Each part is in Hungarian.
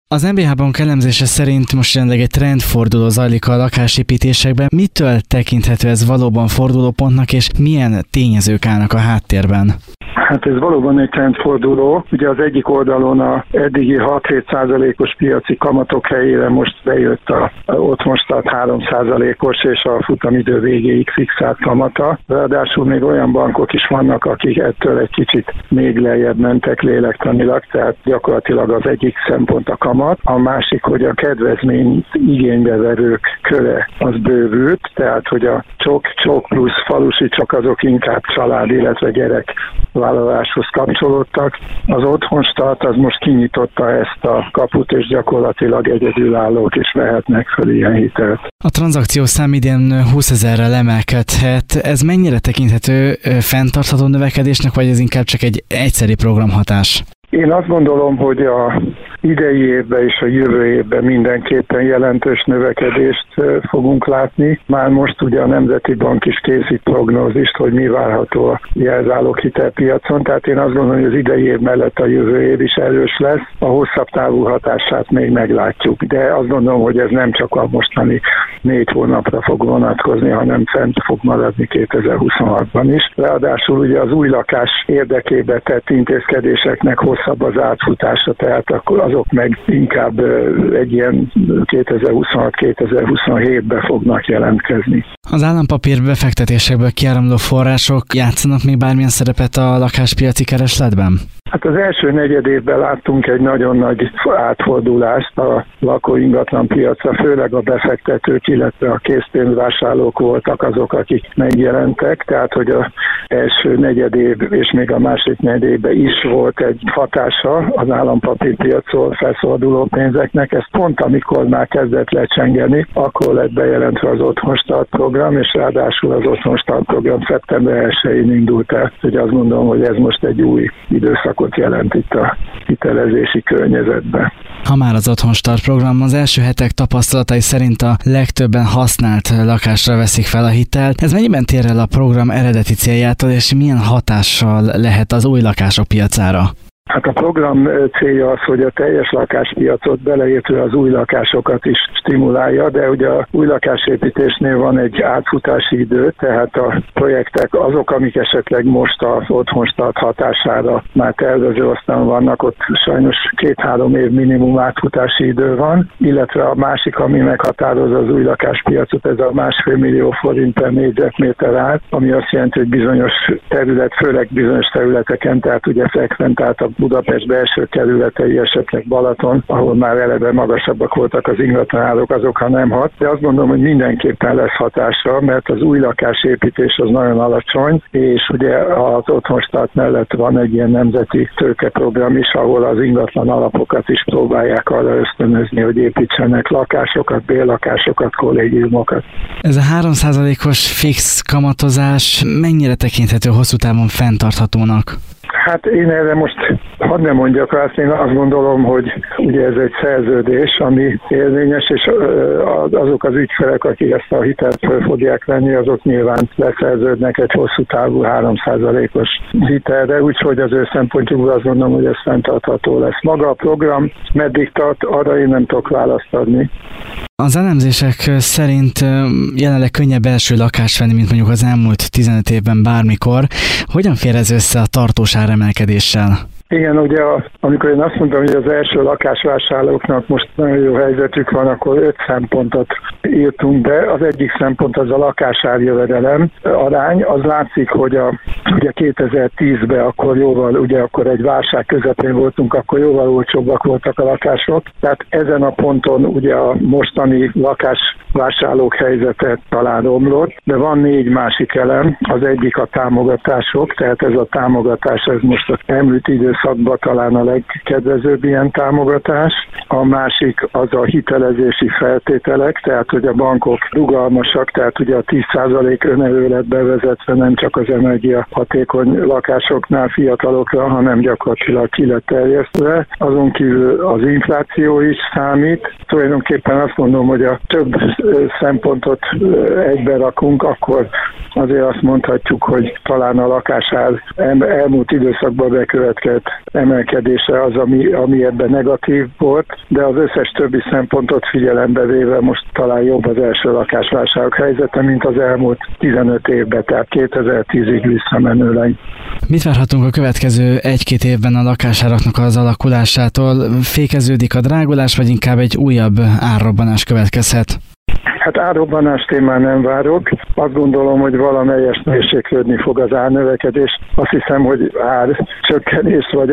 Az MBH Bank elemzése szerint most jelenleg egy trendforduló zajlik a lakásépítésekben. Mitől tekinthető ez valóban fordulópontnak, és milyen tényezők állnak a háttérben? Hát ez valóban egy trendforduló. Ugye az egyik oldalon a eddigi 6-7%-os piaci kamatok helyére most bejött ott most a 3%-os és a futamidő végéig fixált kamata. Ráadásul még olyan bankok is vannak, akik ettől egy kicsit még lejjebb mentek lélektanilag, tehát gyakorlatilag az egyik szempont a kamat, a másik, hogy a kedvezmény igénybeverők köre az bővült, tehát hogy a csok plusz falusi csok azok inkább család, illetve gyerek vállaláshoz kapcsolódtak. Az Otthonstart az most kinyitotta ezt a kaput, és gyakorlatilag egyedülállók is vehetnek fel ilyen hitelt. A tranzakciószám idén 20 000-rel emelkedhet. Ez mennyire tekinthető fenntartható növekedésnek, vagy ez inkább csak egy egyszeri programhatás? Én azt gondolom, hogy a idei évben és a jövő évben mindenképpen jelentős növekedést fogunk látni. Már most ugye a Nemzeti Bank is készít prognózist, hogy mi várható a jelzálók hitelpiacon, tehát én azt gondolom, hogy az idei év mellett a jövő év is erős lesz. A hosszabb távú hatását még meglátjuk, de azt gondolom, hogy ez nem csak a mostani 4 hónapra fog vonatkozni, hanem fent fog maradni 2026-ban is. Ráadásul ugye az új lakás érdekébe tett intézkedéseknek hosszabb az átfutása, tehát akkor azok meg inkább egy ilyen 2026-2027-ben fognak jelentkezni. Az állampapír befektetésekből kiáramló források játszanak még bármilyen szerepet a lakáspiaci keresletben? Hát az első negyedévben láttunk egy nagyon nagy átfordulást a lakóingatlan piacra, főleg a befektetők, illetve a készpénzvásárlók voltak azok, akik megjelentek, tehát hogy az első negyedév és még a másik negyedévben is volt egy hatása az állampapírpiacról felszabaduló pénzeknek. Ez pont amikor már kezdett lecsengeni, akkor lett bejelentve az Otthonstart program, és ráadásul az Otthonstart program szeptember 1-én indult el, hogy azt gondolom, hogy ez most egy új időszak jelent itt a hitelezési környezetben. Ha már az Otthonstart program, az első hetek tapasztalatai szerint a legtöbben használt lakásra veszik fel a hitelt. Ez mennyiben tér el a program eredeti céljától, és milyen hatással lehet az új lakások piacára? Hát a program célja az, hogy a teljes lakáspiacot beleértve az új lakásokat is stimulálja, de ugye a új lakásépítésnél van egy átfutási idő, tehát a projektek azok, amik esetleg most az Otthonstart hatására már tervezőasztalon vannak, ott sajnos 2-3 év minimum átfutási idő van, illetve a másik, ami meghatározza az új lakáspiacot, ez a 1,5 millió forint per négyzetméter ár, ami azt jelenti, hogy bizonyos terület, főleg bizonyos területeken, tehát ugye frekventáltabb Budapest belső kerületei, esetleg Balaton, ahol már eleve magasabbak voltak az ingatlanárak, azokra nem hat. De azt gondolom, hogy mindenképpen lesz hatása, mert az új lakásépítés az nagyon alacsony, és ugye az Otthonstart mellett van egy ilyen nemzeti tőkeprogram is, ahol az ingatlan alapokat is próbálják arra ösztönözni, hogy építsenek lakásokat, béllakásokat, kollégiumokat. Ez a 3%-os fix kamatozás mennyire tekinthető hosszú távon fenntarthatónak? Hát én erre most hadd ne mondjak rá, én azt gondolom, hogy ugye ez egy szerződés, ami érvényes, és azok az ügyfelek, akik ezt a hitelt fel fogják venni, azok nyilván leszerződnek egy hosszú távú 3%-os hitelre, úgyhogy az ő szempontjukból azt gondolom, hogy ez fenntartható lesz. Maga a program meddig tart, arra én nem tudok választ adni. Az elemzések szerint jelenleg könnyebb első lakást venni, mint mondjuk az elmúlt 15 évben bármikor. Hogyan fér ez össze a tartós áremelkedéssel? Igen, ugye amikor én azt mondtam, hogy az első lakásvásárlóknak most nagyon jó helyzetük van, akkor 5 szempontot írtunk be. Az egyik szempont az a lakásárjövedelem arány. Az látszik, hogy ugye 2010-ben akkor egy válság közepén voltunk, akkor jóval olcsóbbak voltak a lakások. Tehát ezen a ponton ugye a mostani lakásvásárlók helyzete talán romlott, de van 4 másik elem. Az egyik a támogatások, tehát ez a támogatás, ez most az elmúlt időszakban talán a legkedvezőbb ilyen támogatás. A másik az a hitelezési feltételek, tehát hogy a bankok rugalmasak, tehát ugye a 10% önerő lett bevezetve nem csak az energiahatékony lakásoknál fiatalokra, hanem gyakorlatilag ki lett terjesztve. Azon kívül az infláció is számít. Tulajdonképpen azt mondom, hogy a több szempontot egybe rakunk, akkor azért azt mondhatjuk, hogy talán a lakásár elmúlt időszakban bekövetkezett emelkedése az, ami ebben negatív volt, de az összes többi szempontot figyelembe véve most talán jobb az első lakásvásárok helyzete, mint az elmúlt 15 évben, tehát 2010-ig visszamenőleg. Mit várhatunk a következő 1-2 évben a lakásáraknak az alakulásától? Fékeződik a drágulás, vagy inkább egy újabb árrobbanás következhet? Hát árrobbanást én már nem várok. Azt gondolom, hogy valamelyest mérséklődni fog az árnövekedés. Azt hiszem, hogy árcsökkenést vagy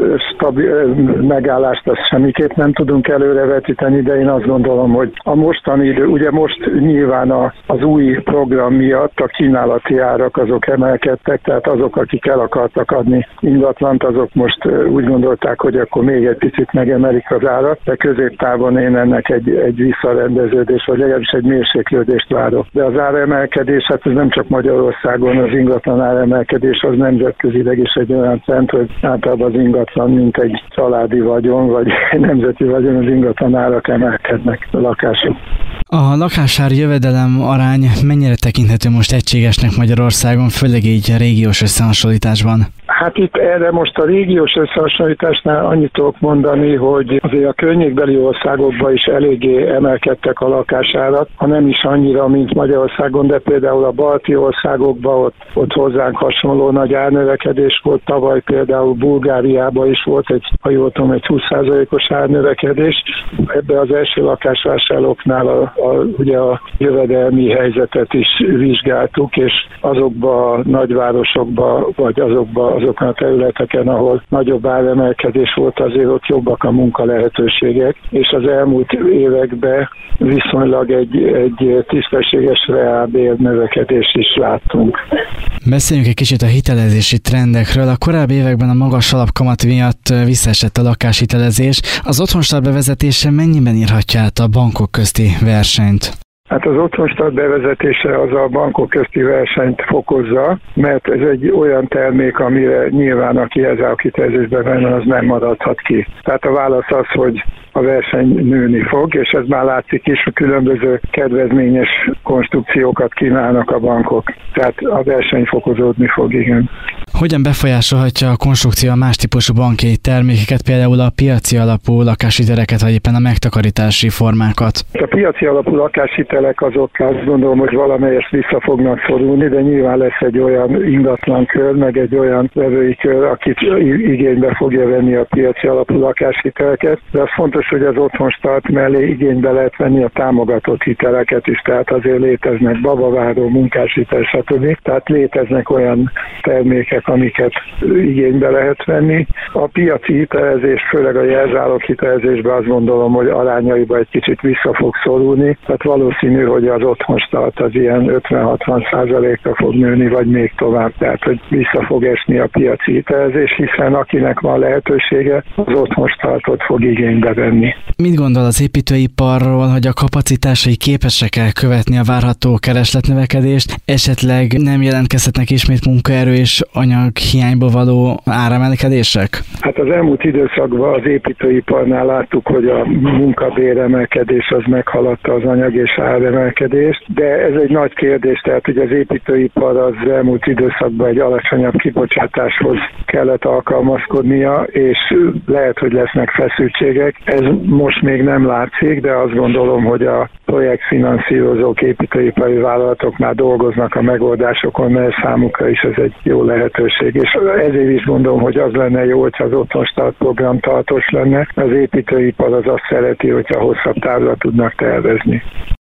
megállást azt semmiképp nem tudunk előrevetíteni, de én azt gondolom, hogy a mostani idő, ugye most nyilván az új program miatt a kínálati árak azok emelkedtek, tehát azok, akik el akartak adni ingatlant, azok most úgy gondolták, hogy akkor még egy picit megemelik az árat, de középtávon én ennek egy visszarendeződés, vagy legalábbis egy mérséklődést várok. De az áremelkedés, hát ez nem csak Magyarországon, az ingatlan áremelkedés az nemzetközileg is egy olyan trend, hogy általában az ingatlan, mint egy családi vagyon, vagy egy nemzeti vagyon, az ingatlan árak emelkednek a lakások. A lakásár jövedelem arány mennyire tekinthető most egységesnek Magyarországon, főleg így régiós összehasonlításban? Hát itt erre most a régiós összehasonlításnál annyit tudok mondani, hogy azért a környékbeli országokban is eléggé emelkedtek a lakásárak, ha nem is annyira, mint Magyarországon, de például a balti országokban ott hozzánk hasonló nagy árnövekedés volt, tavaly például Bulgáriában is volt ha jól tudom, egy 20%-os árnövekedés. Ebbe az első lakásvásárlóknál ugye a jövedelmi helyzetet is vizsgáltuk, és azokban a nagyvárosokban, vagy azokon a területeken, ahol nagyobb áremelkedés volt, azért ott jobbak a munkalehetőségek, és az elmúlt években viszonylag egy tisztességes reálbér növekedést is láttunk. Beszéljünk egy kicsit a hitelezési trendekről. A korábbi években a magas alapkamat miatt visszaesett a lakáshitelezés. Az otthonstart bevezetése mennyiben írhatja át a bankok közti versenyt? Hát az otthonstart bevezetése az a bankok közti versenyt fokozza, mert ez egy olyan termék, amire nyilván aki ezzel a kiterjesztésben benne, az nem maradhat ki. Tehát a válasz az, hogy a verseny nőni fog, és ez már látszik is, hogy különböző kedvezményes konstrukciókat kínálnak a bankok. Tehát a verseny fokozódni fog, igen. Hogyan befolyásolhatja a konstrukció a más típusú banki termékeket, például a piaci alapú lakáshiteleket, vagy éppen a megtakarítási formákat? A piaci alapú lakáshitelek azok azt gondolom, hogy valamelyest vissza fognak szorulni, de nyilván lesz egy olyan ingatlankör, meg egy olyan vevői kör, akit igénybe fogja venni a piaci alapú lakáshiteleket, de az fontos, hogy az otthonstart mellé igénybe lehet venni a támogatott hiteleket is, tehát azért léteznek babaváró, munkáshitel, stb. Tehát léteznek olyan termékek, amiket igénybe lehet venni. A piaci hitelezés, főleg a jelzálog hitelezésben azt gondolom, hogy arányaiban egy kicsit vissza fog szorulni, tehát valószínű, hogy az otthonstart az ilyen 50-60%-ra fog nőni, vagy még tovább, tehát hogy vissza fog esni a piaci hitelezés, hiszen akinek van lehetősége, az otthonstartot fog igénybe venni. Mit gondol az építőiparról, hogy a kapacitásai képesek-e követni a várható keresletnövekedést, esetleg nem jelentkezhetnek ismét munkaerő és anyaghiányból való áremelkedések? Hát az elmúlt időszakban az építőiparnál láttuk, hogy a munkabéremelkedés az meghaladta az anyag és áremelkedést, de ez egy nagy kérdés, tehát hogy az építőipar az elmúlt időszakban egy alacsonyabb kibocsátáshoz kellett alkalmazkodnia, és lehet, hogy lesznek feszültségek. Ez most még nem látszik, de azt gondolom, hogy a projektfinanszírozók, építőipari vállalatok már dolgoznak a megoldásokon, mert számukra is ez egy jó lehetőség. És ezért is gondolom, hogy az lenne jó, hogyha az otthonstart program tartós lenne. Az építőipar az azt szereti, hogyha hosszabb távra tudnak tervezni.